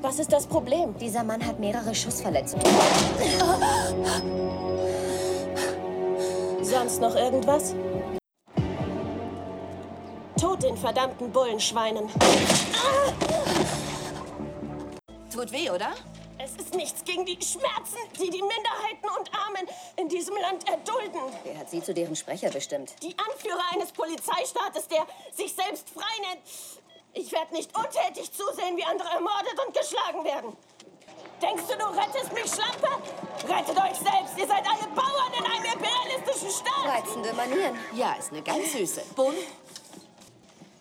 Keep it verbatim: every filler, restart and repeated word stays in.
Was ist das Problem? Dieser Mann hat mehrere Schussverletzungen. Sonst noch irgendwas? Tod den verdammten Bullenschweinen. Tut weh, oder? Es ist nichts gegen die Schmerzen, die die Minderheiten und Armen in diesem Land erdulden. Wer hat Sie zu deren Sprecher bestimmt? Die Anführer eines Polizeistaates, der sich selbst frei nennt. Ich werde nicht untätig zusehen, wie andere ermordet und geschlagen werden. Denkst du, du rettest mich, Schlampe? Rettet euch selbst. Ihr seid alle Bauern in einem imperialistischen Staat. Reizende Manieren. Ja, ist eine ganz süße. Bohnen?